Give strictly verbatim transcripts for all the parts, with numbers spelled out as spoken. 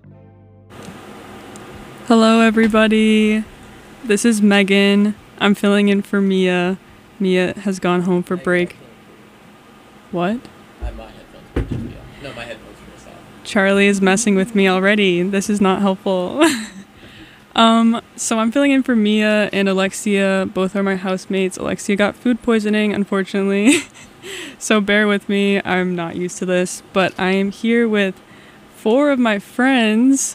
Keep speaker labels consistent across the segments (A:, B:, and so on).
A: Hello, everybody. This is Megan. I'm filling in for Mia. Mia has gone home for break. What?
B: I have my headphones, but just be off. No, my headphones are just off.
A: Charlie is messing with me already. This is not helpful. um, so I'm filling in for Mia and Alexia. Both are my housemates. Alexia got food poisoning, unfortunately. So bear with me. I'm not used to this, but I am here with four of my friends.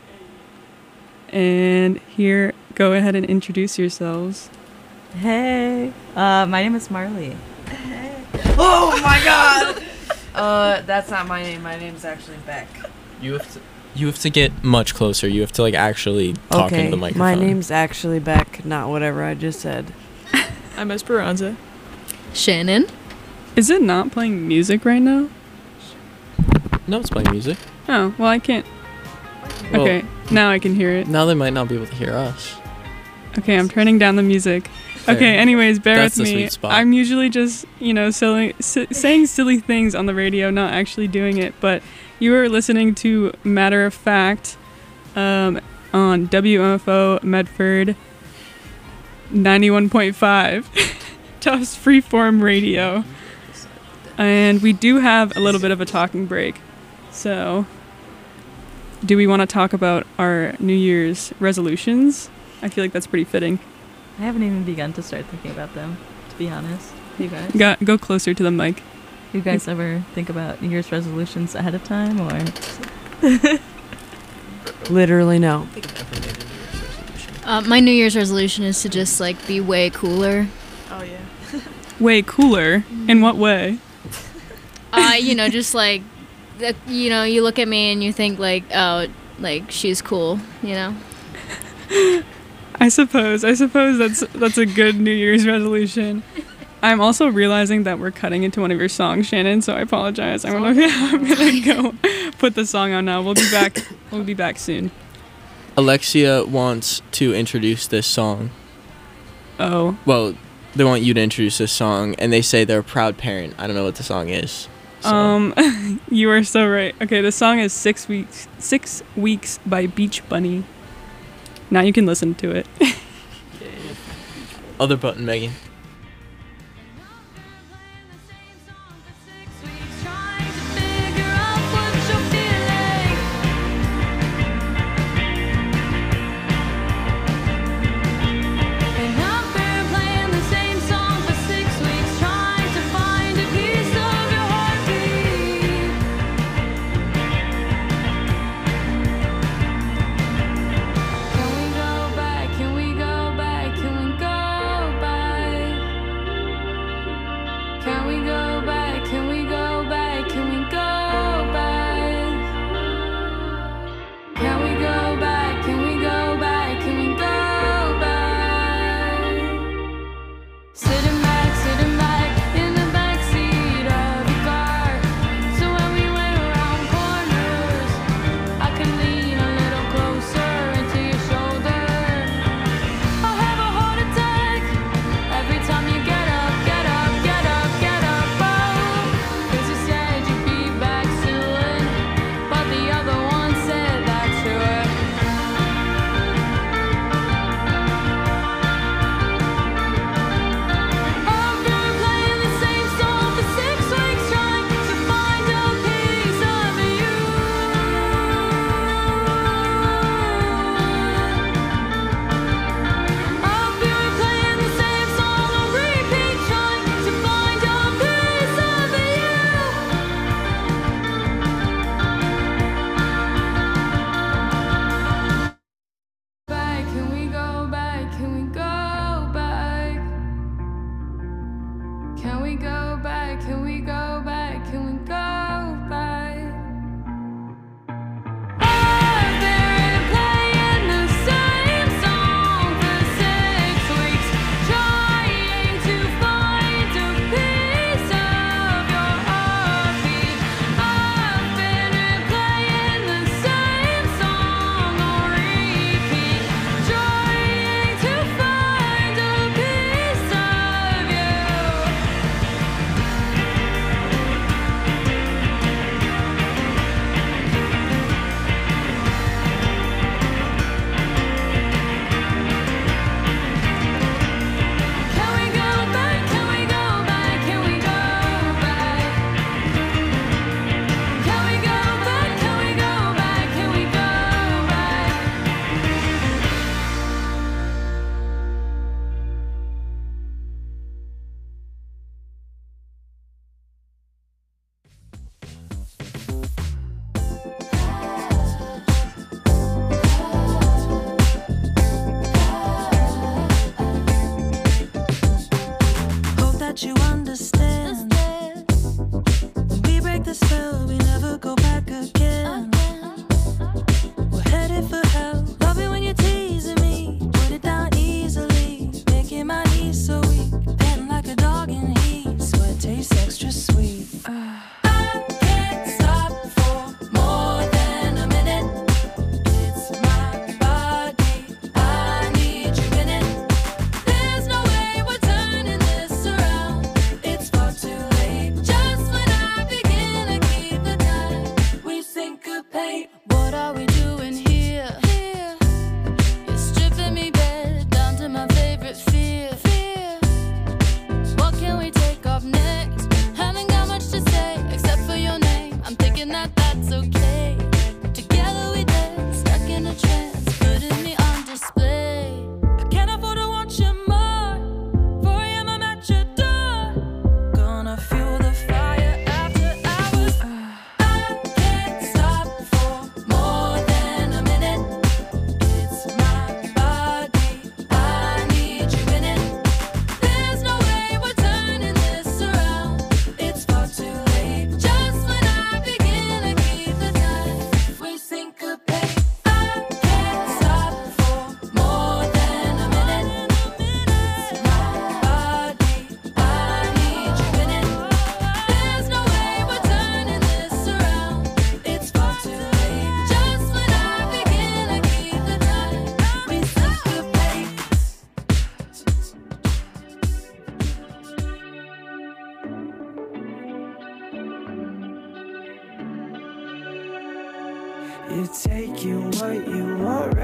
A: And here, go ahead and introduce yourselves.
C: Hey, uh, my name is Marley.
D: Hey. Oh my god! uh, that's not my name. My name's actually Beck.
B: You have to, you have to get much closer. You have to like actually talk
D: okay,
B: into the microphone.
D: My name's actually Beck, not whatever I just said.
E: I'm Esperanza.
F: Shannon.
A: Is it not playing music right now?
B: No, it's playing music.
A: Oh, well, I can't.
B: Well,
A: Okay, now I can hear it.
B: Now they might not be able to hear us.
A: Okay, I'm turning down the music.
B: Fair.
A: Okay, anyways, bear
B: That's
A: with
B: the
A: me.
B: sweet spot.
A: I'm usually just, you know, silly, si- saying silly things on the radio, not actually doing it. But you are listening to Matter of Fact um, on W M F O Medford ninety-one point five, Tufts Freeform Radio. And we do have a little bit of a talking break. So, do we want to talk about our New Year's resolutions? I feel like that's pretty fitting.
C: I haven't even begun to start thinking about them, to be honest. You guys?
A: Go, go closer to the mic.
C: You guys ever think about New Year's resolutions ahead of time, or?
D: Literally no.
F: Uh, my New Year's resolution is to just like be way cooler.
E: Oh yeah.
A: Way cooler? In what way?
F: Uh, you know, just like, the, you know, you look at me and you think like, oh, like she's cool, you know.
A: I suppose. I suppose that's that's a good New Year's resolution. I'm also realizing that we're cutting into one of your songs, Shannon, so I apologize. I'm gonna, I'm gonna go put the song on now. We'll be back. We'll be back soon.
B: Alexia wants to introduce this song.
A: Oh.
B: Well, they want you to introduce this song, and they say they're a proud parent. I don't know what the song is. So.
A: Um, you are so right. Okay, the song is Six Weeks Six Weeks by Beach Bunny. Now you can listen to it.
B: Other button, Megan.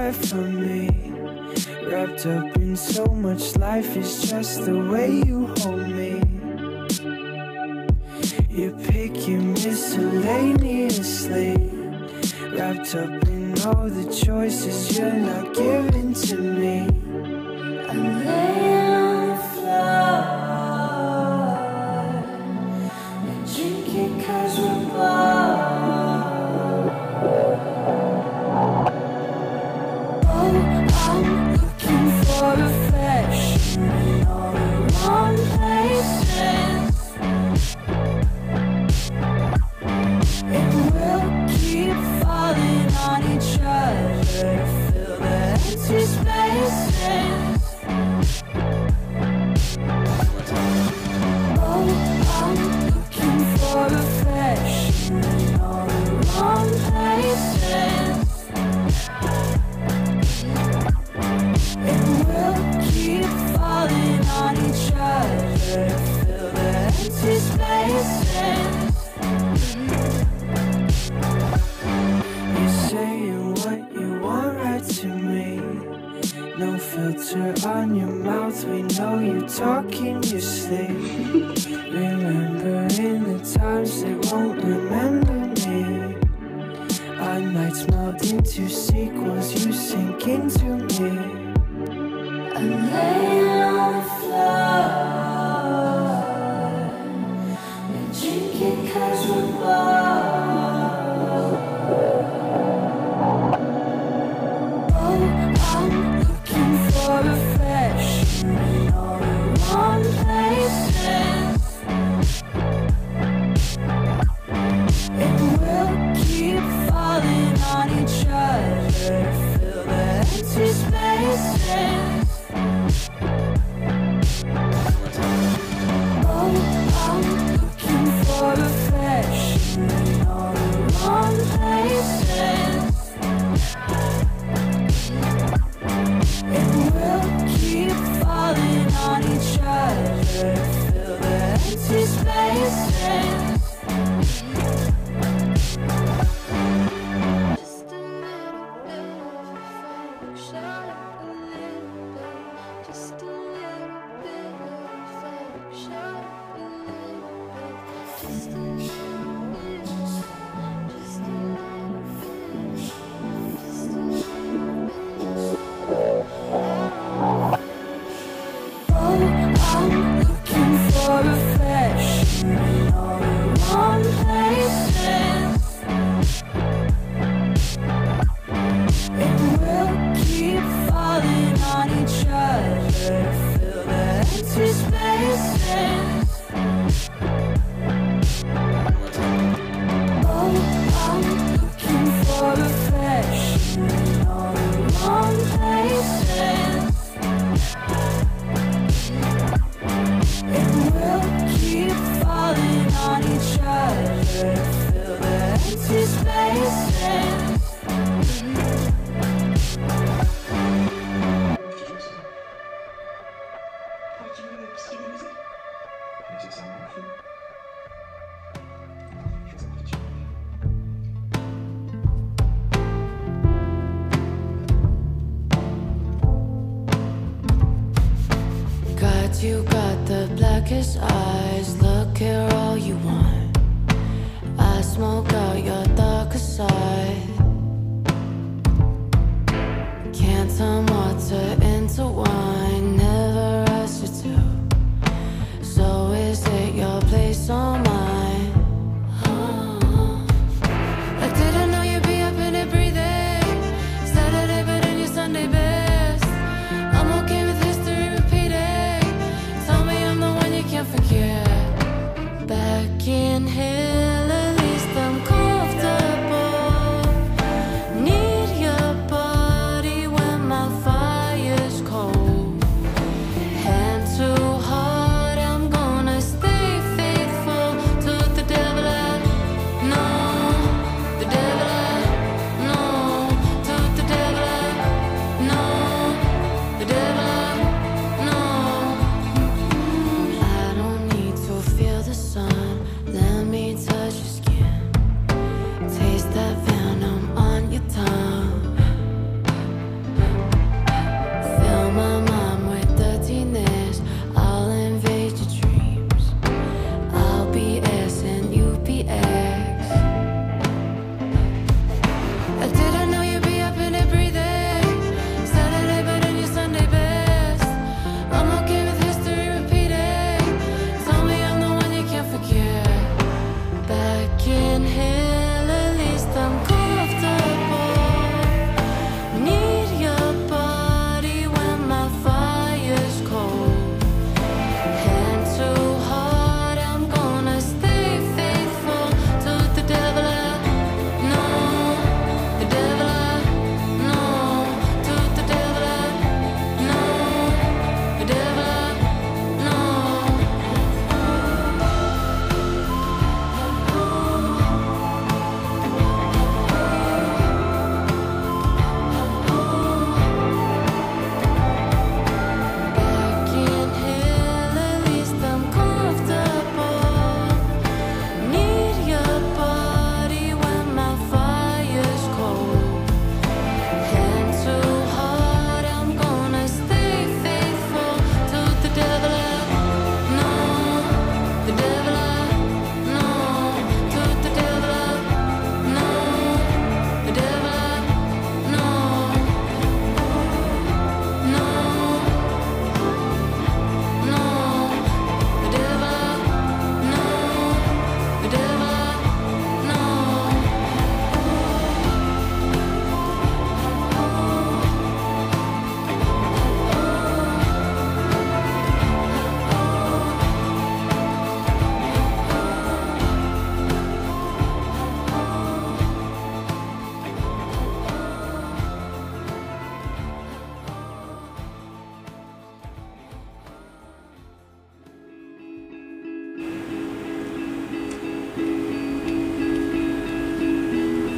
G: life from me. Wrapped up in so much, life is just the way you hold me. You're picking miscellaneously, wrapped up in all the choices you're not giving to me. I'm laying on the floor, we're drinking cause we're bored. Oh, I'm looking for affection in all the wrong places, and we'll keep falling on each other to fill the empty spaces. Oh, I'm looking for affection in all the wrong places, and we'll keep falling on each other to fill the empty spaces. You're saying what you want right to me, no filter on your mouth, we know you talk in your sleep. Remembering the times they won't remember me. Our nights melt into sequels, you sink into me. I'm laying on the floor, we're drinking cause we're bored. Oh, I'm looking for affection in all the wrong places, and we'll keep falling on each other to fill the empty spaces. Oh, I'm looking for affection in all the wrong places, and we'll keep falling on each other to fill the empty spaces.
H: Just a little bit of affection, a little bit. Just a little bit of affection, a little bit. Just a little bit, just a little bit, just a little bit.
G: Oh, I'm looking for affection in all the wrong places, and we'll keep falling on each other to fill the empty spaces. Oh, I'm looking for affection in all the wrong places, and we'll keep falling on each other to fill the empty spaces. God, you got the blackest eyes. Look here, all you want. I smoke out your darker side. Can't turn water into wine. Never asked you to. So is it your place or mine? I didn't know you'd be up in it breathing. Saturday better than your Sunday best. I'm okay with history repeating. Tell me I'm the one you can't forget. Back in hell, at least I'm comfortable. Need your body when my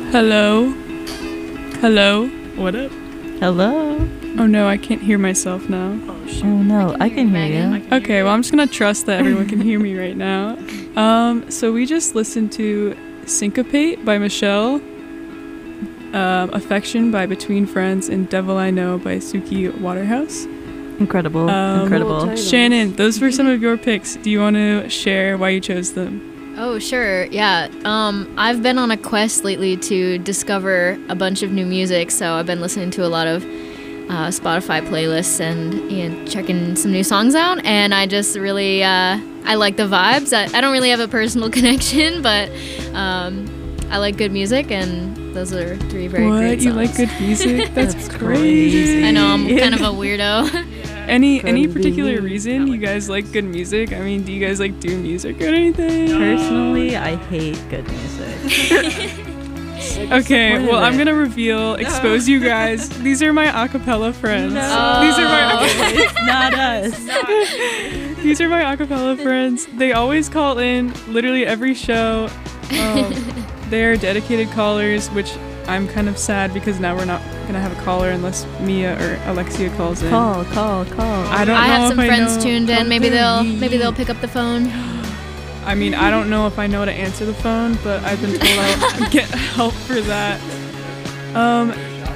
A: Hello? Hello?
E: What up?
C: Hello.
A: Oh no, I can't hear myself now.
E: Oh shit.
C: Oh no, I can hear
F: Megan.
C: you.
A: Okay, well, I'm just gonna trust that everyone can hear me right now. Um, so we just listened to Syncopate by Michelle, um, Affection by Between Friends, and Devil I Know by Suki Waterhouse.
C: Incredible.
A: Um,
C: Incredible.
A: Shannon, those were some of your picks. Do you want to share why you chose them?
F: Oh, sure. Yeah. Um, I've been on a quest lately to discover a bunch of new music, so I've been listening to a lot of uh, Spotify playlists and you know, checking some new songs out. And I just really, uh, I like the vibes. I, I don't really have a personal connection, but um, I like good music, and those are three very
A: what?
F: great songs.
A: You like good music? That's,
C: That's
A: crazy.
C: crazy.
F: I know, I'm kind of a weirdo.
A: Any any
C: Crazy.
A: particular reason you guys like good music? I mean, do you guys like do music or anything?
C: Personally, I hate good music.
A: Okay,
C: What
A: well,
C: is
A: I'm
C: it?
A: gonna reveal, expose you guys. These are my acapella friends.
C: No.
A: These are my
F: Oh.
C: It's not us.
A: these are my acapella friends. They always call in literally every show. Um, they're dedicated callers, which I'm kind of sad because now we're not gonna have a caller unless Mia or Alexia calls in.
C: Call, call, call.
A: I don't
F: I
A: know
F: have
A: if
F: some
A: I
F: friends
A: know.
F: tuned in. Maybe they'll maybe they'll pick up the phone.
A: I mean, I don't know if I know how to answer the phone, but I've been told I'll get help for that. Um.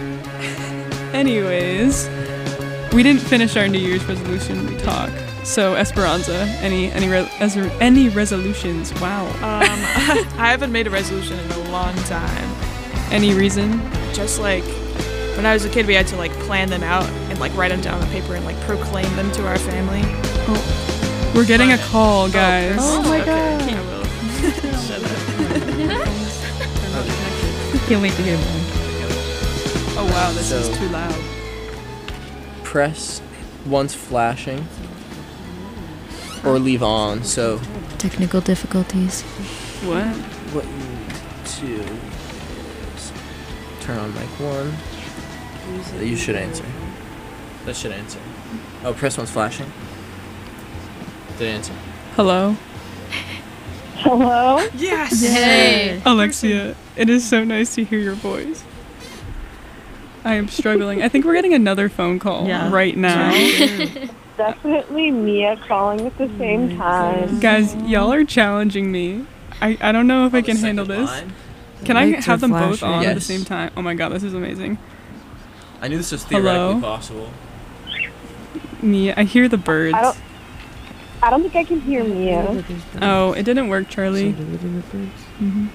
A: Anyways, we didn't finish our New Year's resolution talk. So Esperanza, any any re- as- any resolutions? Wow.
E: Um, I haven't made a resolution in a long time.
A: Any reason?
E: Just like when I was a kid, we had to like plan them out and like write them down on paper and like proclaim them to our family.
A: We're getting a call, guys.
C: Oh my
E: Okay,
C: god.
E: I will. Shut up.
C: Can't wait to hear more.
A: Oh wow, this is
B: So-
A: too loud.
B: Press once flashing or leave on. So
F: Technical difficulties.
A: What?
B: what you need to do is turn on mic one. You should answer. That should answer. Oh, press once flashing. Did it answer?
A: Hello,
I: Hello?
E: Yes.
F: Hey.
A: Alexia. It is so nice to hear your voice. I am struggling. I think we're getting another phone call
C: Yeah.
A: right now.
I: Definitely Mia calling at the same time.
A: Guys, y'all are challenging me. I, I don't know if I can handle this. Can I
C: Lights
A: have
C: are
A: them both
C: flashing.
A: on at the
B: Yes.
A: same time? Oh my god, this is amazing.
B: I knew this was
A: Hello?
B: theoretically possible.
A: Me, I hear the birds.
I: I don't- I don't think I can hear Mia.
A: Oh, it didn't work, Charlie. hmm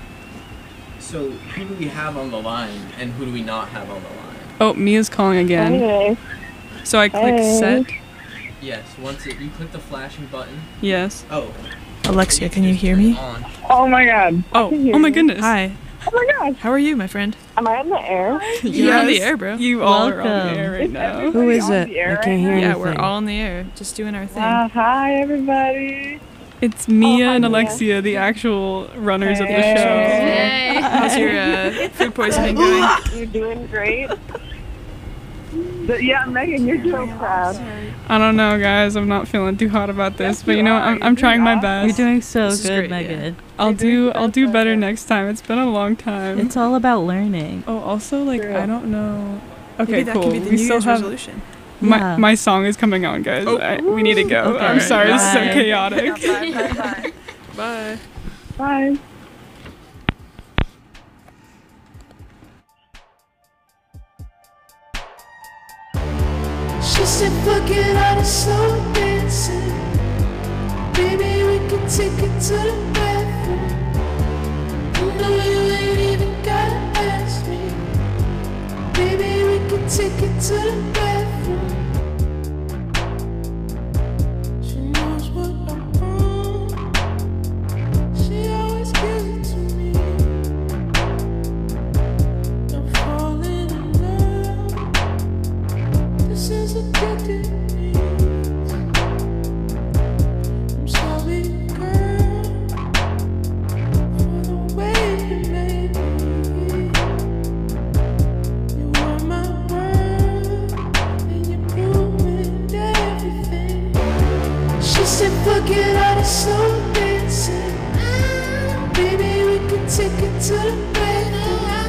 B: So who do we have on the line and who do we not have on the line?
A: Oh, Mia's calling again.
I: Anyway,
A: So I click
I: Hey.
A: set.
B: Yes, once it, you click the flashing button.
A: Yes.
B: Oh.
E: Alexia, can you hear me?
B: On.
I: oh my god.
A: Oh,
I: can hear
A: oh my
I: you.
A: goodness.
E: Hi.
I: Oh my god.
E: How are you, my friend?
I: Am I on the air?
E: You're on the
A: Yes,
E: air, bro.
A: You all are on the
C: Welcome.
A: air right
I: Is
A: now.
I: everybody
C: Who is
I: on
C: it?
I: the air
C: I can't
I: right
C: hear
I: now?
E: Yeah,
C: anything.
E: we're all in the air, just doing our thing.
I: Uh, hi, everybody.
A: It's Mia
I: Oh, hi,
A: and
I: Mia.
A: Alexia, the actual runners of the show.
I: Hey.
F: Hey.
E: How's your uh, food poisoning going?
I: You're doing great. But yeah, Megan, you're so proud.
A: I don't know, guys. I'm not feeling too hot about this,
I: Yes,
A: but you
I: you
A: know,
I: are.
A: I'm,
I: You're
A: I'm trying my
I: awesome.
A: best.
C: You're doing so
E: This is
C: good,
E: great, yeah.
C: Megan.
A: I'll
I: You're
A: do
I: doing
A: I'll
I: so
A: do better
I: good.
A: next time. It's been a long time.
C: It's all about learning.
A: Oh, also like
I: True.
A: I don't know. Okay,
E: Maybe that
A: cool.
E: could be the
A: we
E: New
A: still
E: Year's
A: have
E: resolution.
A: my
C: Yeah.
A: my song is coming on, guys.
E: Oh.
A: I, we need to go.
C: Okay.
A: I'm sorry. This is so
C: Bye.
A: chaotic.
I: Bye, bye, bye.
E: Bye.
I: Bye.
G: She said, fuck it, I just slow dancing. Baby, we can take it to the bathroom. You know you ain't even gotta ask me. Baby, we can take it to the bathroom. She knows what I want. She always gives it to me. I'm falling in love. This is addicted me. I'm sorry, girl, for the way you made me. You were my world, and you ruined everything. She said, fuck it, I just slow dancing. Baby, we could take it to the bedroom.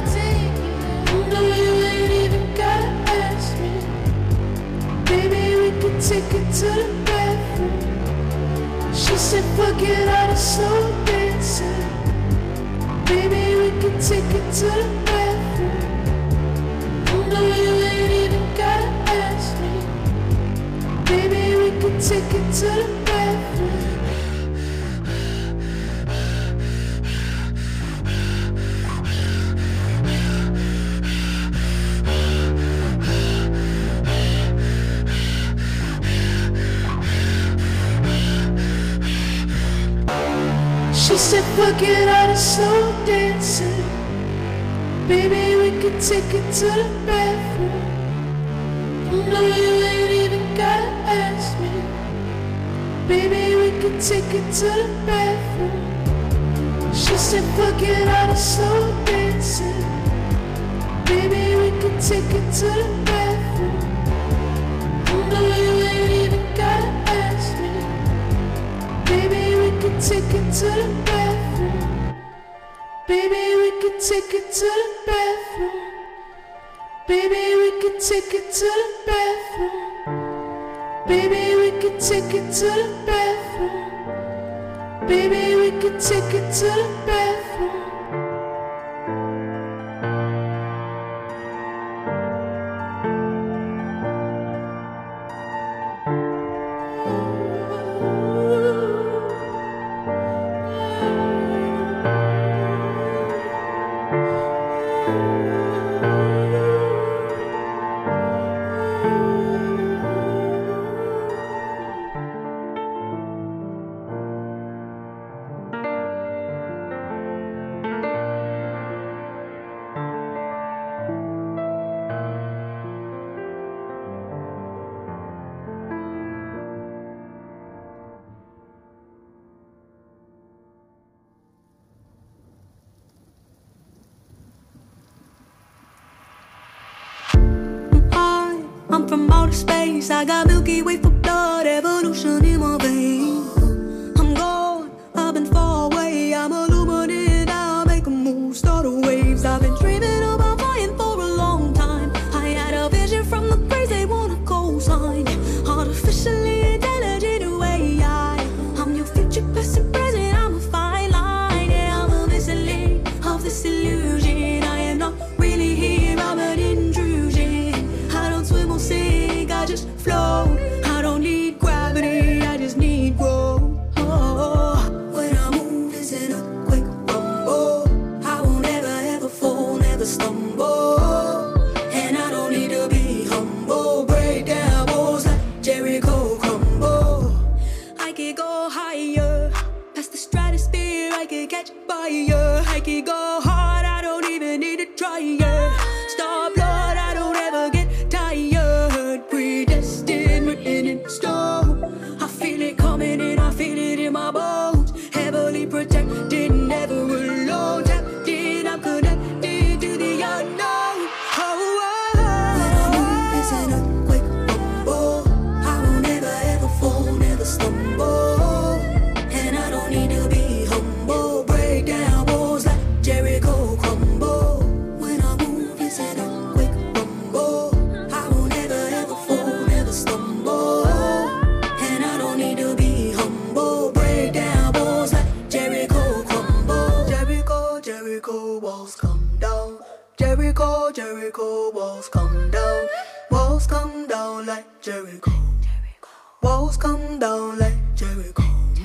G: can take it to the bathroom. She said, fuck it, I just slow dancing. Baby, we can take it to the bathroom. No, you ain't even gotta ask me. Baby, we can take it to the bathroom. She said, fuck it, I just slow dancing. Baby, we can take it to the bathroom. No, you ain't even gotta ask me. Baby, we can take it to the bathroom. She said, fuck it, I just slow dancing. Baby, we can take it to the bathroom. No, you ain't even gotta ask me. Baby, we can take it to the bathroom. Baby, we can take it to the bathroom. Baby, we can take it to the bathroom. Baby, we can take it to the bathroom. Baby, we can take it to the bathroom.
J: I'm from outer space, I got Milky Way for blood, evolution in my veins. I'm gone, I've been far away, I'm illuminated, I'll make a move, start a waves. I've been dreaming about flying for a long time. I had a vision from the birds, they want a cosign. Artificially intelligent A I, I'm your future, past and present, I'm a fine line. Yeah, I'm a missile of this illusion. I am not really here, I'm an intrusion. I don't swim or sink, I just float. I don't need gravity, I just need growth. Oh, when I move, it's in a quick rumble. I won't ever, ever fall, never stumble. And I don't need to be humble. Break down walls like Jericho crumble. I could go higher, past the stratosphere, I could catch fire. I could go hard, I don't even need to try it. Star blood, I don't ever get tired. Predestined, written in stone. I feel it coming in, I feel it in my bones. Heavily protected, never alone. Tapped in, I'm connected to the unknown. Oh, oh, oh. When I move, it's in a quick rumble. I won't ever, ever fall, never stumble. And I don't need to be humble. Break down walls like Jericho crumble. When I move, it's in a quick rumble. I won't ever, ever fall, never stumble. And I don't need to be humble. Break down walls like Jericho crumble. Jericho, Jericho walls come down. Jericho, Jericho walls come down. Walls come down like Jericho. Walls come down like Jericho.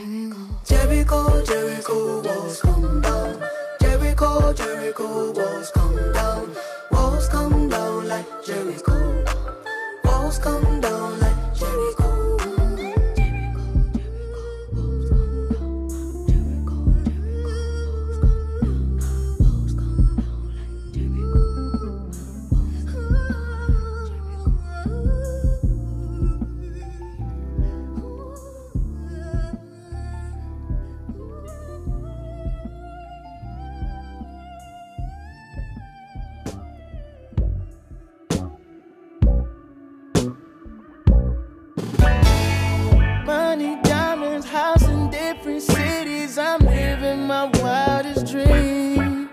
J: Jericho, Jericho walls come down. Jericho, Jericho walls come down. Walls come down like Jericho. Walls come down like Jericho.
K: Money, diamonds, house in different cities. I'm living my wildest dreams.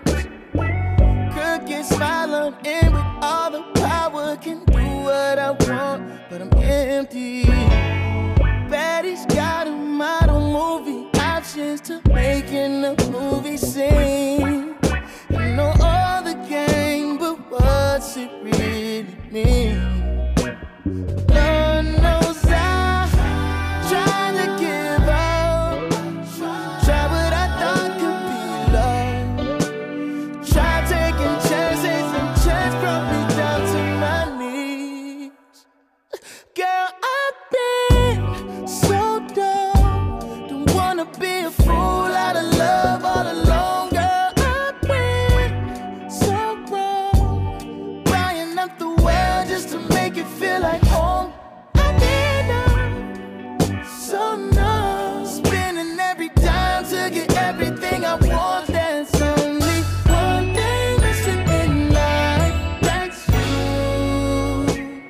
K: Crooked smile, I'm in with all the power. Can do what I want, but I'm empty. Betty's got a model movie options to making a movie scene. I know all the game, but what's it really mean? Lord knows I tried to give up, try what I thought could be love, try taking chances and chance brought me down to my knees. Girl, I've been so dumb, don't wanna be a fool out of love all alone. Girl, I've been so wrong, buying up the world just to make it feel like home. I've been so numb, spending every dime to get everything I want. There's only one thing missing in life, that's you.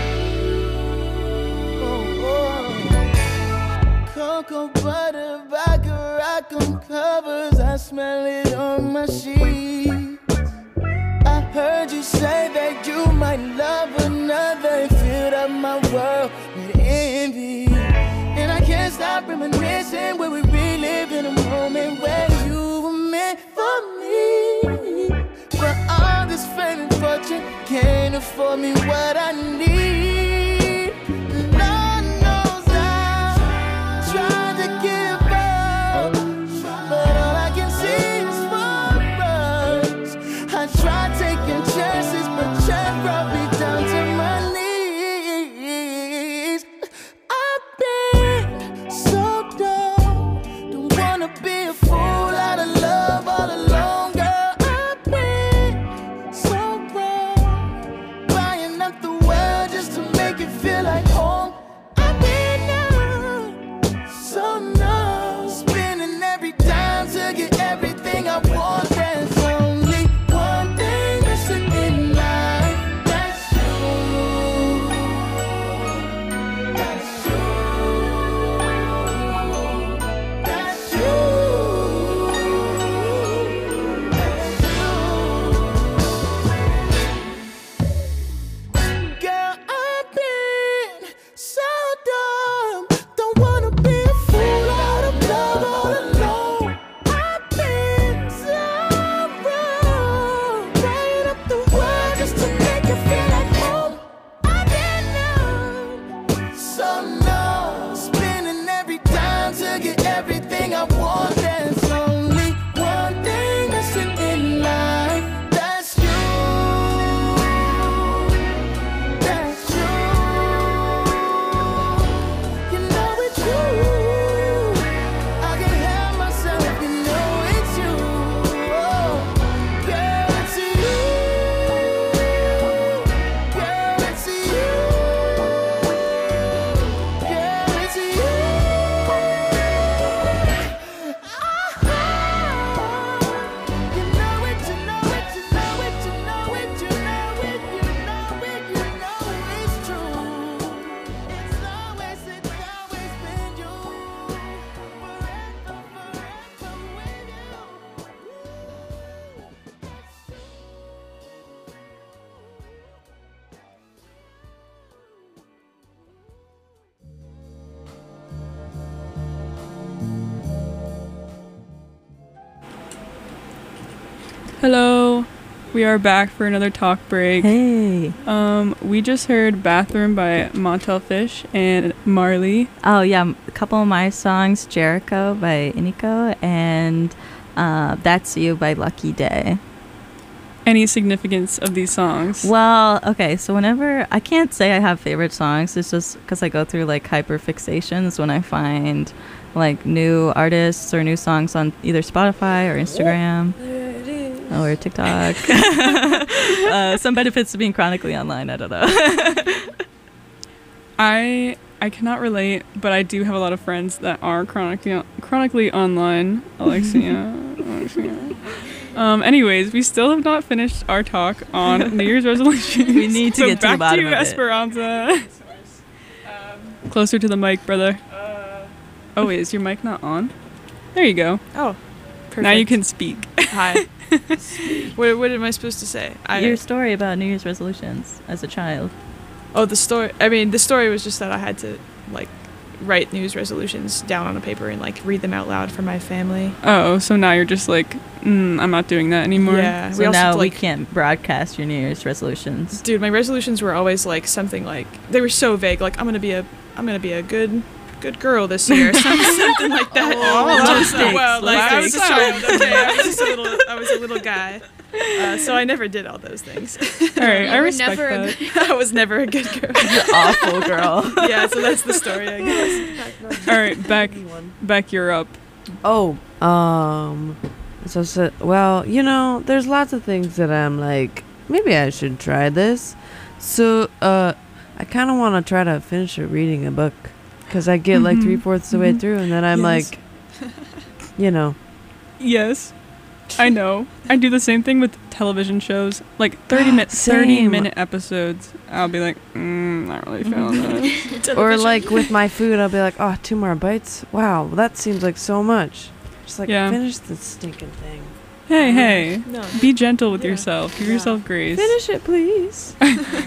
K: Oh, oh. Cocoa butter, baccarat on covers, I smell it on my sheets. I heard you say that you might love another, filled up my world with envy. And I can't stop reminiscing where we relive in a moment where you were meant for me. But all this fame and fortune can't afford me what I need. Lord knows I tried to give up, but all I can see is for us. I tried taking chances, but chance brought me down to my knees. I've been so dumb, don't wanna be a fool out of love all alone. Girl, I've been so wrong, buying up the world just to make it feel like home. I've been numb, so numb, spending every dime to get everything I want. There's only one thing missing in life, that's you. That's you. That's you. That's you. Girl, I've been so dumb, don't wanna be a fool out of love all alone. I've been so wrong, buying up the world just to make it feel like home. I've been numb, so numb, spending every dime to get everything I want. There's only one thing missing in life, that's you. That's you. You know it's you. I can help myself, you know it's you. Oh, girl, it's you. Girl, it's you. Girl, it's you. You know it, you know it, you know it, you know it, you know it, you know it, you know it's true. It's always, it's always been you. Forever, forever with you.
A: Hello, we are back for another talk break.
C: Hey.
A: Um, we just heard "Bathroom" by Montel Fish and Marley.
C: Oh yeah, a couple of my songs, Jericho by Iniko and uh, That's You by Lucky Day.
A: Any significance of these songs?
C: Well, okay, so whenever, I can't say I have favorite songs, it's just because I go through like hyper fixations when I find like new artists or new songs on either Spotify or Instagram. Or TikTok. uh, some benefits to being chronically online, I don't know.
A: I I cannot relate, but I do have a lot of friends that are chronically chronically online. Alexia. Alexia. Um, anyways, we still have not finished our talk on New Year's resolutions.
C: We need to
A: so
C: get to the
A: back
C: bottom
A: to
C: of it.
A: Esperanza. Closer to the mic, brother. Oh, wait, is your mic not on? There you go.
E: Oh, perfect.
A: Now you can speak.
E: Hi. what, what am I supposed to say? I,
C: Your story about New Year's resolutions as a child.
E: Oh, the story. I mean, the story was just that I had to like write news resolutions down on a paper and like read them out loud for my family.
A: Oh, so now you're just like, mm, I'm not doing that anymore.
E: Yeah.
C: So
E: we also,
C: now
E: like,
C: we can't broadcast your New Year's resolutions.
E: Dude, my resolutions were always like something like they were so vague. Like I'm gonna be a I'm gonna be a good good girl this year, something like that.
C: Oh,
E: just,
C: logistics,
E: well, like I was a
C: logistics.
E: child. Okay, I was just a little. I was a little guy, uh, so I never did all those things.
A: All right, I
F: You were
A: respect
F: never a
A: that.
E: I was never a good girl.
C: Awful girl.
E: Yeah, so that's the story, I guess.
A: All right, Beck, Beck, you're up.
D: Oh, um, so, so well, you know, there's lots of things that I'm like, maybe I should try this. So, uh, I kind of want to try to finish reading a book because I get like
A: Mhm.
D: three fourths of the way
A: Mhm.
D: through, and then I'm
A: Yes.
D: like, you know,
A: Yes, I know. I do the same thing with television shows, like thirty minute, thirty
D: Same.
A: minute episodes. I'll be like, mm, not really feeling this.
D: or like with my food, I'll be like, oh, two more bites. Wow, that seems like so much. Just like
A: Yeah.
D: finish the stinking thing.
A: Hey, hey,
E: No.
A: be gentle with
E: Yeah.
A: yourself. Give
D: Yeah.
A: yourself grace.
D: Finish it, please.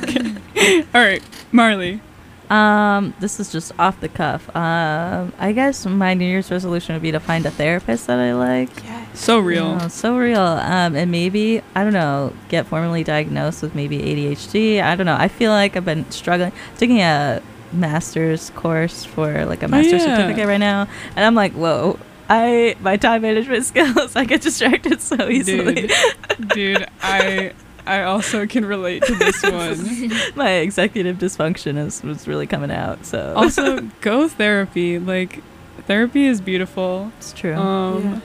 A: All right, Marley.
C: Um, this is just off the cuff. Um, I guess my New Year's resolution would be to find a therapist that I like.
A: So real.
C: Oh, so real. Um, and maybe, I don't know, get formally diagnosed with maybe A D H D. I don't know. I feel like I've been struggling, taking a master's course for like a master's
A: yeah.
C: certificate right now. And I'm like, whoa, I, my time management skills, I get distracted so easily.
A: Dude, dude, I I also can relate to this one.
C: My executive dysfunction is was really coming out. So
A: Also, go therapy. Like, therapy is beautiful.
C: it's true.
A: Um,
D: Yeah.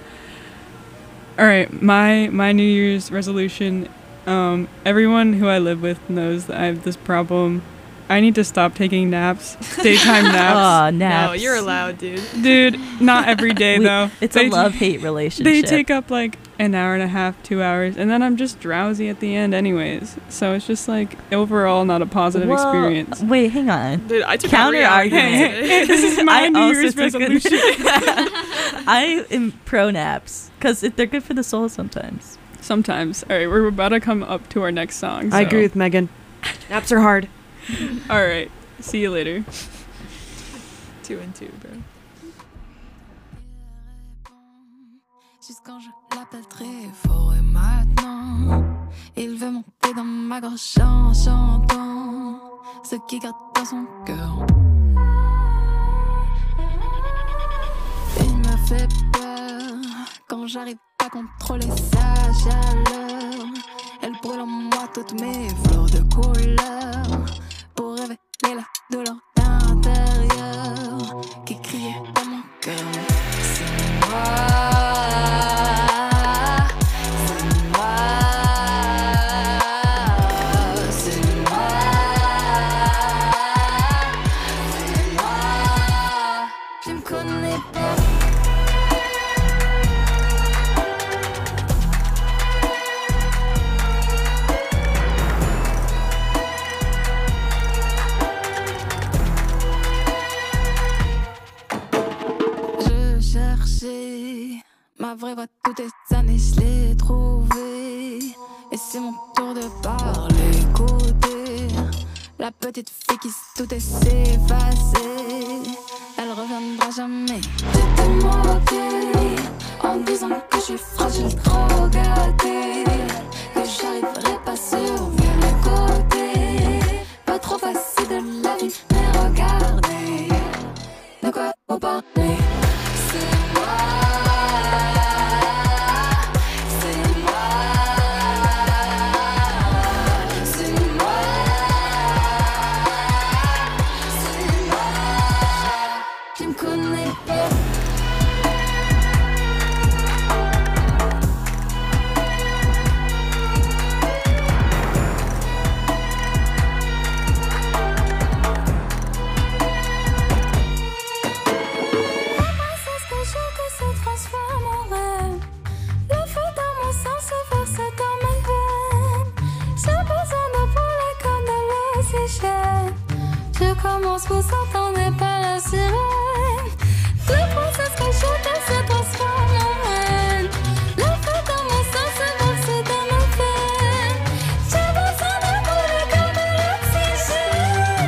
A: All right, my my New Year's resolution. Um, everyone who I live with knows that I have this problem. I need to stop taking naps, daytime naps.
C: Aw, naps.
E: No, you're allowed, dude.
A: Dude, not every day
C: We-
A: though.
C: It's
A: They-
C: a love-hate relationship.
A: They take up like an hour and a half, two hours, and then I'm just drowsy at the end, anyways. So it's just like overall not a positive
C: Well,
A: experience.
C: Wait, hang on.
E: Dude, I took
C: Counter
E: a
C: argument.
A: Hey, hey, hey, this is my
C: I
A: New
C: also
A: Year's
C: took a-
A: resolution.
C: I am pro naps because they're good for the soul sometimes.
A: Sometimes. All right, we're about to come up to our next song.
D: I
A: so-
D: agree with Megan. Naps are hard.
A: All right, see you later.
E: two and two, bro.
G: Jusqu'quand je l'appelle très fort et maintenant il veut monter dans ma gorge en chantant ce qui garde dans son cœur. Il me fait peur quand j'arrive pas à contrôler sa chaleur. Elle brûle en moi toutes mes fleurs de couleur pour révéler la douleur d'intérieur qui criait dans mon cœur. C'est moi. Ma vraie voix toutes les années, je l'ai trouvée. Et c'est mon tour de parler côté. La petite fille qui se doutait s'effacer. Elle reviendra jamais. J'étais moquée en disant que je suis fragile, trop gâtée. Que j'arriverai pas sur le côté. Pas trop facile de la vie, mais regardez. De quoi vous parlez? C'est moi. Je commence, vous entendez pas la sirène. Le process que je se transforme en haine. Le feu dans mon sang se verse dans ma veine. J'ai besoin de brûler comme de l'oxygène.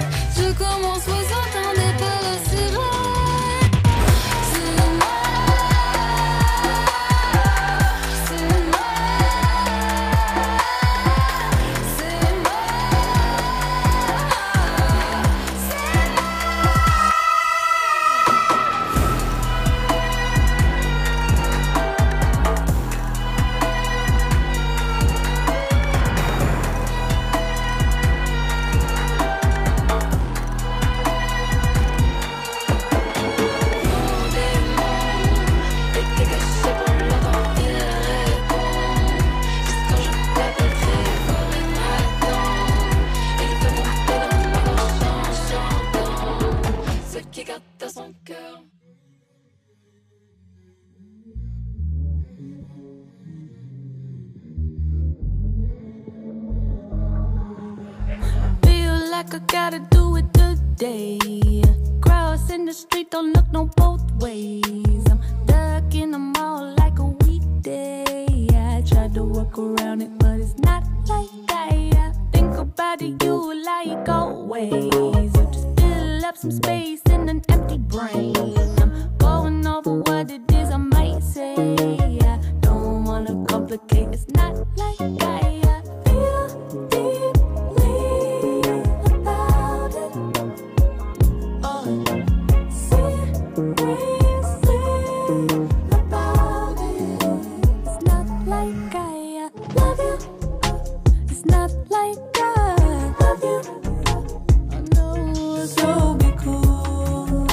J: gotta do it today. Crossing the street, don't look no both ways. I'm stuck in the mall like a weekday. I tried to work around it, but it's not like I think about it, you like always. You just fill up some space in an empty brain. I'm going over what it is I might say. I don't wanna complicate, it's not like I feel deeply about it. Oh, seriously about it. It's not like I love you. It's not like I love you. I know, so be cool.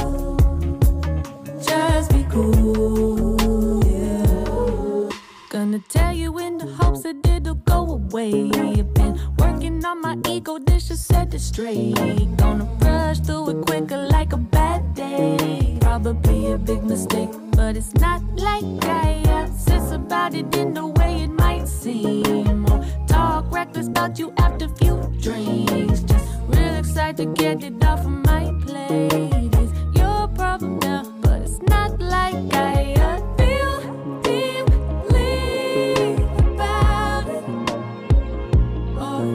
J: Just be cool, yeah. Gonna tell you in the hopes that it'll go away. I've been working on my ego, this should set it straight. Gonna rush through it quicker like a bad day. Probably a big mistake, but it's not like I obsess about it in the way it might seem. Or talk reckless about you after few drinks. Just real excited to get it off of my plate. It's your problem now, but it's not like I feel deeply about it. Or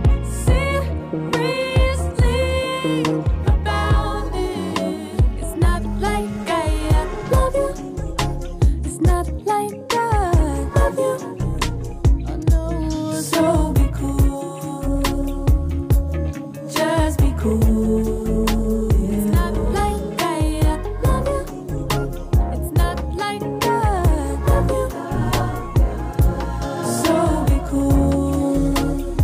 J: seriously about it. It's not like I love you. It's not like I love you. I know, so be cool. Just be cool. It's not like I love you. It's not like I love you. So be cool.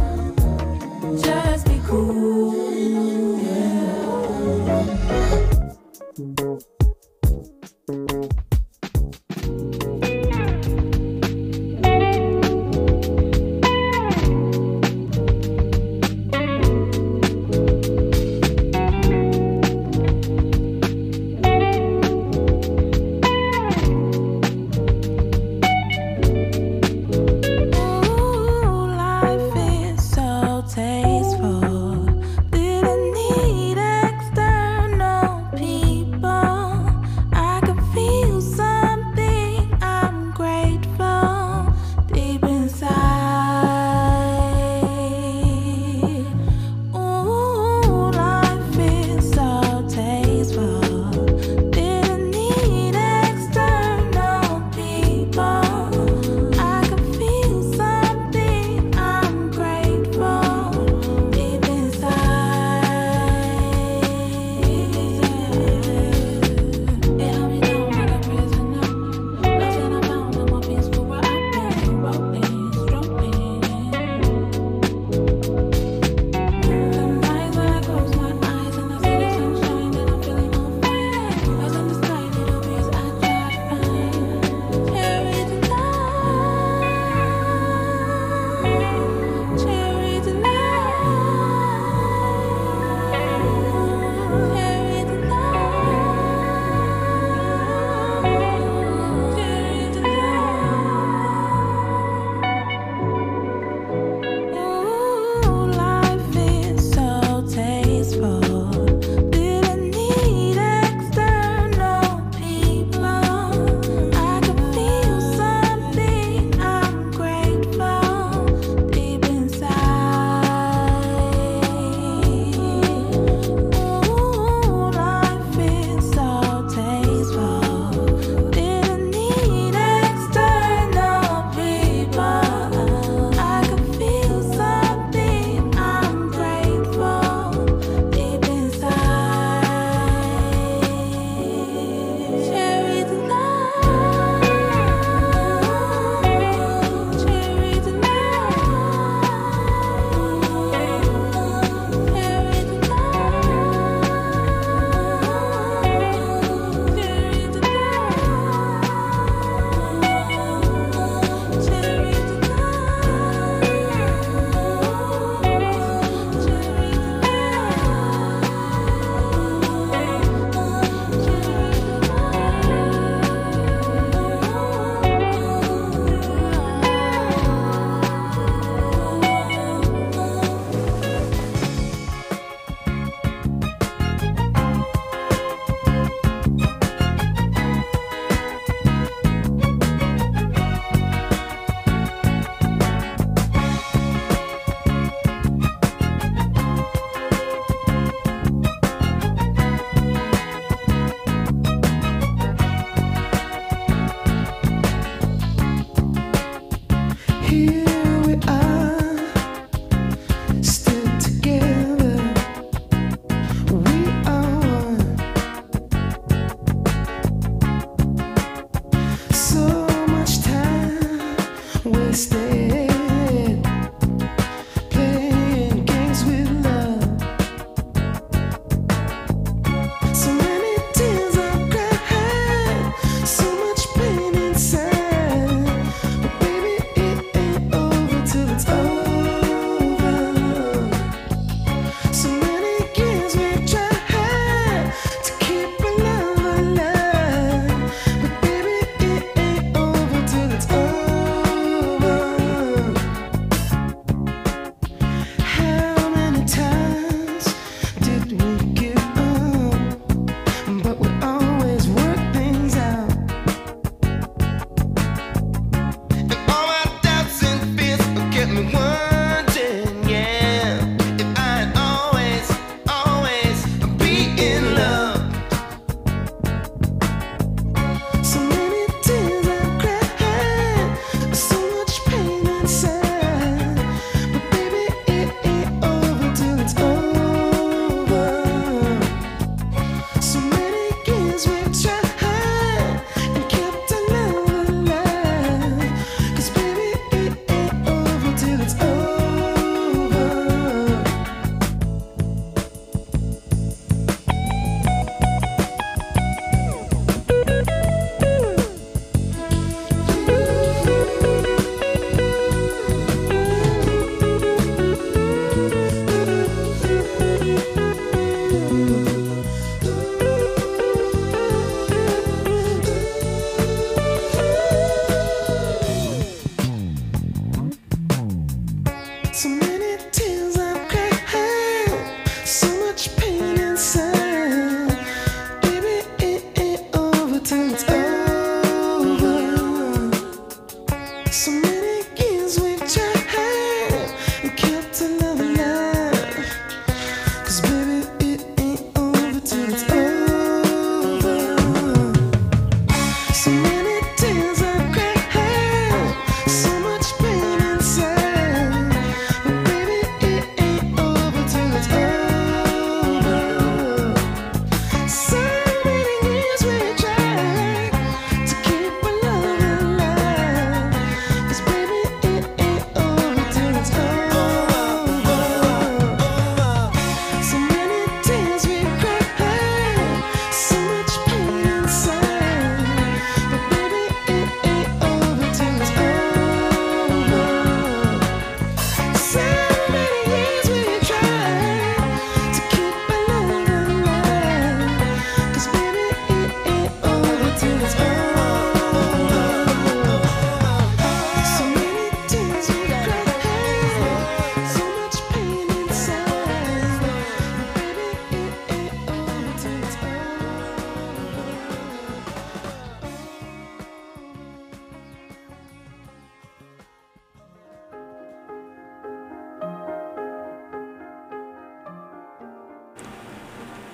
J: Just be cool. Yeah. Ooh, life is so tasteful. Didn't need external people.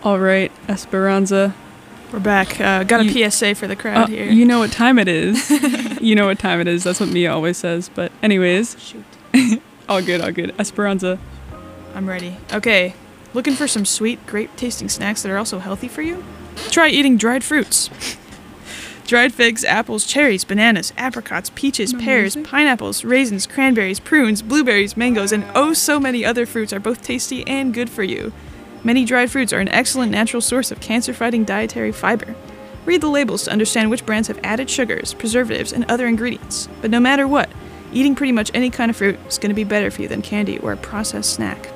A: All right, Esperanza.
E: We're back. Uh, got a
A: You-
E: P S A for the crowd
A: Uh,
E: here.
A: You know what time it is. You know what time it is. That's what Mia always says. But anyways,
E: Shoot.
A: all good, all good. Esperanza.
E: I'm ready. Okay. Looking for some sweet, grape-tasting snacks that are also healthy for you? Try eating dried fruits. Dried figs, apples, cherries, bananas, apricots, peaches, pears,
A: Amazing.
E: pineapples, raisins, cranberries, prunes, blueberries, mangoes, and oh so many other fruits are both tasty and good for you. Many dried fruits are an excellent natural source of cancer-fighting dietary fiber. Read the labels to understand which brands have added sugars, preservatives, and other ingredients. But no matter what, eating pretty much any kind of fruit is going to be better for you than candy or a processed snack.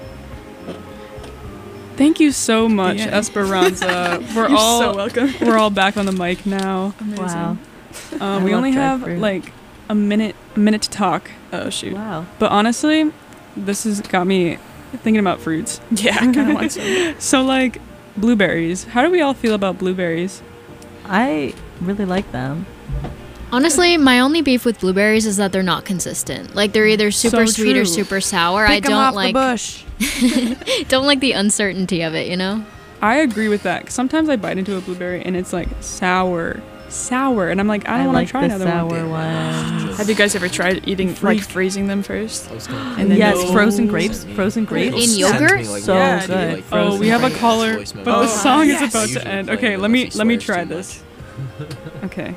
A: Thank you so much,
E: Yeah.
A: Esperanza. We're
E: You're
A: all
E: so welcome.
A: we're all back on the mic now.
E: Amazing.
C: Wow.
A: Um,
C: I
A: we
C: love
A: only
C: dried
A: have
C: fruit.
A: like a minute a minute to talk.
E: Oh shoot.
C: Wow.
A: But honestly, this has got me thinking about fruits.
E: Yeah, I kind of want some.
A: So like blueberries. How do we all feel about blueberries?
C: I really like them.
F: Honestly, my only beef with blueberries is that they're not consistent. Like they're either super
A: So
F: sweet or
A: true.
F: super sour. I
D: Pick 'em
F: don't
D: off
F: like
D: the bush.
F: don't like the uncertainty of it, you know?
A: I agree with that. 'Cause sometimes I bite into a blueberry and it's like sour, sour, and I'm like, I don't want
C: like
A: to try
C: the
A: another
C: sour
A: one.
C: one.
E: Have you guys ever tried eating
A: Freak.
E: like freezing them first?
B: I was gonna-
E: And then
C: Yes,
E: no.
C: frozen grapes. Frozen grapes.
F: In
B: Send
F: yogurt?
B: me, like,
C: So
B: yeah,
C: good.
B: like,
A: Oh,
B: frozen
A: we have a
B: grapes,
A: caller,
B: voice memo.
A: but
E: Oh,
A: the song
E: yes.
A: is about
B: I
A: to
B: usually
A: end.
B: play
A: Okay,
B: it
A: let me
B: unless he
A: let me
B: swears
A: try
B: too
A: this. Okay.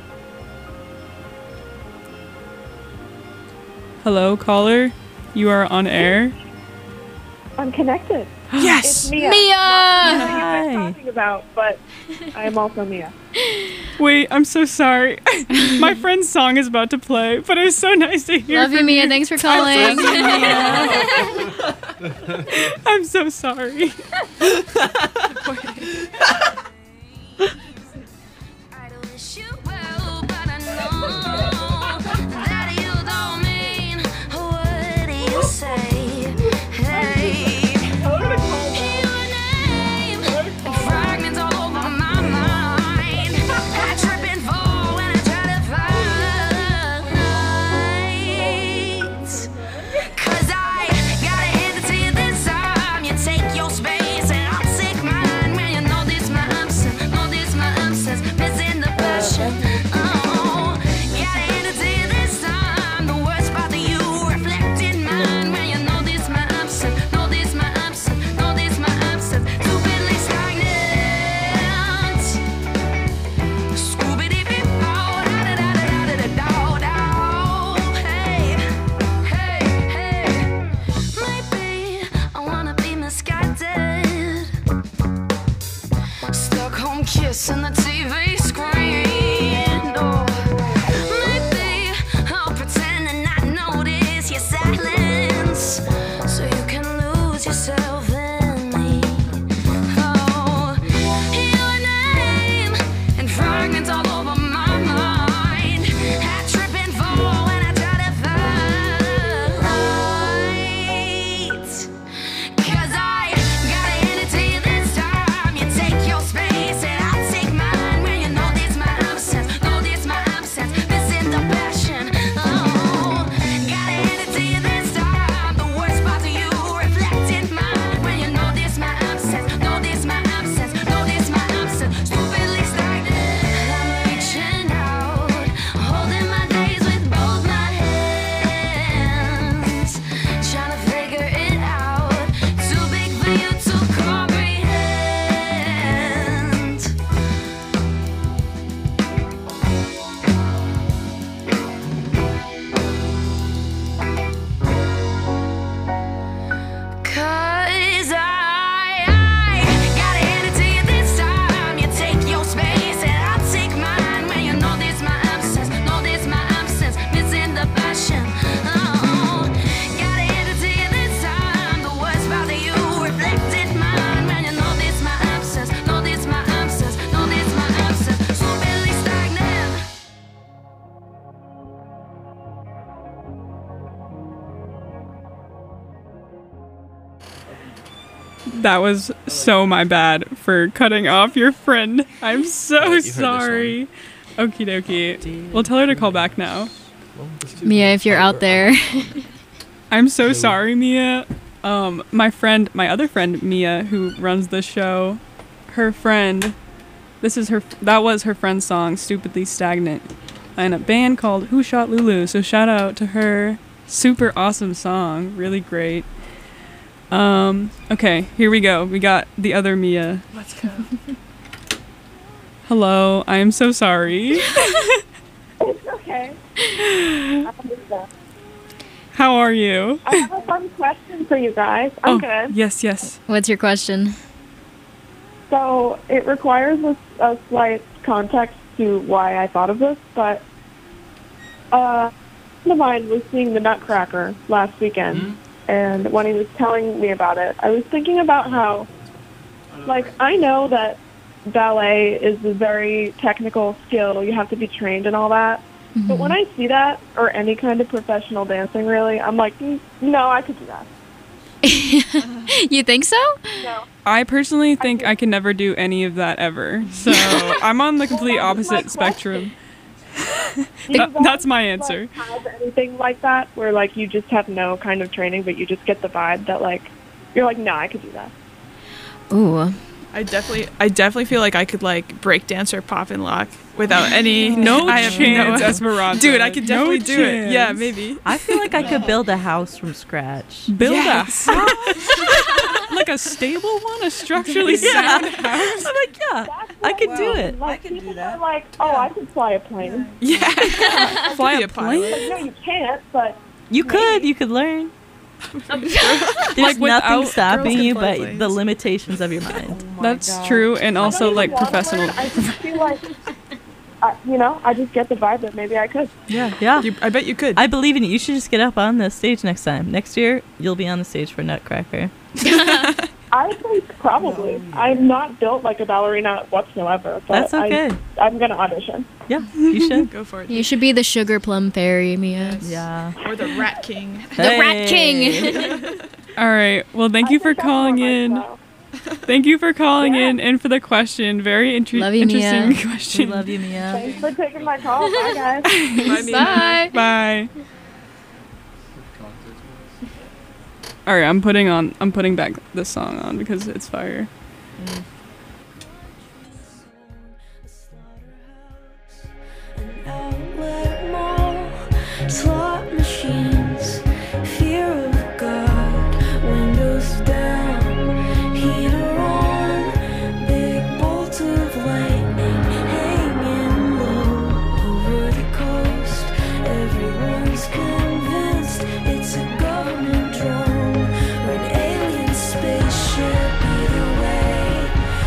A: Hello, caller. You are on air.
I: I'm connected.
E: Yes.
I: It's Mia.
F: Mia!
I: Not the Mia you've
C: Hi.
I: been talking about, but I am also Mia.
A: Wait, I'm so sorry. My friend's song is about to play, but it was so nice to hear
F: Love you,
A: from
F: Mia. Thanks for calling.
A: I'm so sorry.
H: I don't wish you well, but I know that you don't mean what you say. Hey, your name and fragments all over my mind. I trip and fall when I try to fight. 'Cause I gotta hand it to you this time. You take your space and I'll take mine. When you know this my absence, know this my absence, missing the passion. Oh, gotta hand it to you this time. The worst part of you reflecting mine. When you know this my absence, know this my absence, know this my absence, stupidly stagnant. Scooby-Dee-Bee-Bow, da-da-da-da-da-da-da-da. Hey, hey, hey. Maybe I wanna be misguided. Stuck home kissing the T V screen. Oh, maybe I'll pretend to not notice your silence, so you can lose yourself in me. Oh, your name and fragments all over my mind. I trip and fall when I try to fight. 'Cause I gotta hand it to you this time. You take your space and I'll take mine. When you know this my absence, know this my absence, missing the passion. Oh, gotta hand it to you this time. The worst part of you reflecting mine. When you know this my absence, know this my absence, know this my absence, stupidly stagnant. I'm reaching out, holding my days with both my hands, trying to figure it out. Too big for you to comprehend. Cause I, I gotta hand it to you this time. You take your space and I'll take mine. When you know this my absence, know this my absence, missing the passion. Oh, gotta hand it to you this time. The worst part of you reflected mine. When you know this my absence, know this my absence, know this my absence, stupidly stagnant.
A: That was so my bad for cutting off your friend. I'm so
B: you heard this
A: sorry. Okie dokie. We'll tell her to call back now.
F: Mia, if you're out there.
A: I'm so sorry, Mia. Um, my friend, my other friend, Mia, who runs the show, her friend. This is her. That was her friend's song, "Stupidly Stagnant," and a band called Who Shot Lulu. So shout out to her. Super awesome song. Really great. Um. Okay, here we go. We got the other Mia.
E: Let's go.
A: Hello. I am so sorry.
I: It's okay. I understand.
A: How are you?
I: I have a fun question for you guys. I'm
A: oh,
I: good.
A: Yes. Yes.
F: What's your question?
I: So it requires a, a slight context to why I thought of this, but uh, a friend of mine was seeing the Nutcracker last weekend,
B: Mm-hmm.
I: and when he was telling me about it, I was thinking about how, like, I know that ballet is a very technical skill. You have to be trained and all that.
F: Mm-hmm.
I: But when I see that, or any kind of professional dancing, really, I'm like, mm, no, I could do that.
F: You think so?
I: No.
A: I personally think I can never do any of that ever. So I'm on the complete
I: Well, that was my
A: opposite spectrum.
I: Do you
A: That-
I: guys,
A: that's my answer.
I: Like, have anything like that, where like you just have no kind of training, but you just get the vibe that like you're like, no, I could do that.
F: Ooh.
E: I definitely, I definitely feel like I could like break dance or pop and lock without any.
A: No
E: I have
A: chance,
E: no,
A: Esperanza.
E: Dude, I could
A: No
E: definitely do it. Yeah,
A: chance.
E: maybe.
C: I feel like I could build a house from scratch.
A: Build
E: Yes.
A: a house? Like a stable one? A structurally sound house?
C: I'm like, yeah, I could do it.
I: Like,
D: I can do
I: people
D: that.
I: are like, oh, I could fly a plane.
E: Yeah.
A: Fly
E: Be
A: a
E: a pilot.
A: plane?
I: Like, no, you can't, but
C: You could, you could learn. There's
A: Like,
C: nothing
A: without-
C: stopping
E: girls can
C: you
E: fly
C: but
E: planes.
C: the limitations of your mind.
A: That's true, and
I: I
A: also
I: don't
A: like
I: even wanna
A: professional.
I: learn. I just feel like, uh, you know, I just get the vibe that maybe I could.
C: Yeah, yeah.
E: You, I bet you could.
C: I believe in you. You should just get up on the stage next time. Next year, you'll be on the stage for Nutcracker.
I: I think probably. I'm not built like a ballerina whatsoever. But
C: That's okay.
I: I, I'm gonna audition.
C: Yeah, you should.
E: Go for it.
F: You should be the sugar plum fairy, Mia.
C: Yeah.
E: Or the Rat King.
F: The Rat King.
A: All right. Well, thank
I: I
A: you for
I: think I'm
A: calling
I: more
A: in.
I: myself.
A: Thank you for calling
I: Yeah.
A: in and for the question. Very inter-
F: Love you, Mia.
A: interesting
C: We
A: question.
C: love you, Mia.
I: Thanks for taking my call. Bye, guys.
E: Bye, Mia.
F: Bye.
A: Bye. All right, I'm putting on. I'm putting back this song on because it's fire.
J: Outlet mall, slot machines, fear of God, windows down, heater on, big bolt of lightning hanging low over the coast. Everyone's convinced it's a government drone or an alien spaceship. Either way,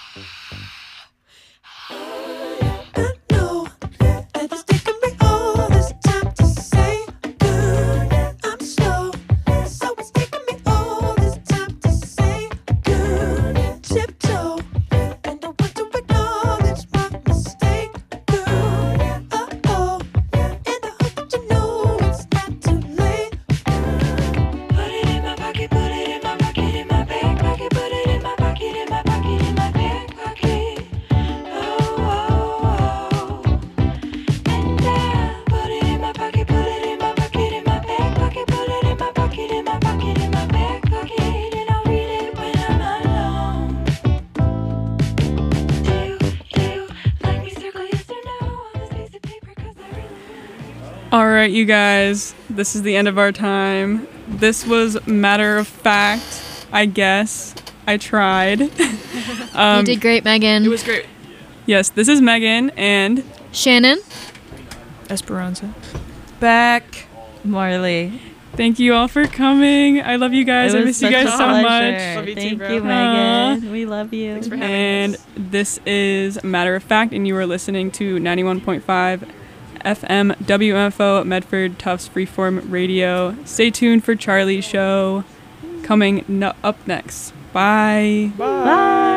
J: I know that it's taken me all this time to say good. I'm slow, so it's taken me all this time to say good. Tiptoe, and I want to acknowledge my mistake. Good, oh oh, and I hope that you know it's not too late. Put it in my pocket, put it in my pocket, in my back pocket, put it in my pocket, in my pocket, in my back pocket. Oh, oh, oh. And I put it in my pocket, put it in my pocket, in my back pocket, put it in my pocket, in my pocket, in my back pocket, and I'll read it when I'm alone. Do you, do you like me circle yes or no on this piece of paper? 'Cause I really
A: All right, you guys, this is the end of our time. This was matter of fact, I guess. I tried. um,
F: you did great, Megan.
E: It was great.
A: Yes, this is Megan and
F: Shannon.
E: Esperanza.
C: Back, Marley.
A: thank you all for coming. I love you guys.
C: It
A: I
C: was
A: miss you
C: such
A: guys
C: a
A: so
C: pleasure.
A: much.
E: Love you too,
C: Thank
E: bro.
C: you, Megan. We love you.
E: Thanks for having
A: And
E: us.
A: this is Matter of Fact, and you are listening to ninety-one point five F M W M F O Medford Tufts Freeform Radio. Stay tuned for Charlie's show coming no- up next. Bye.
C: Bye.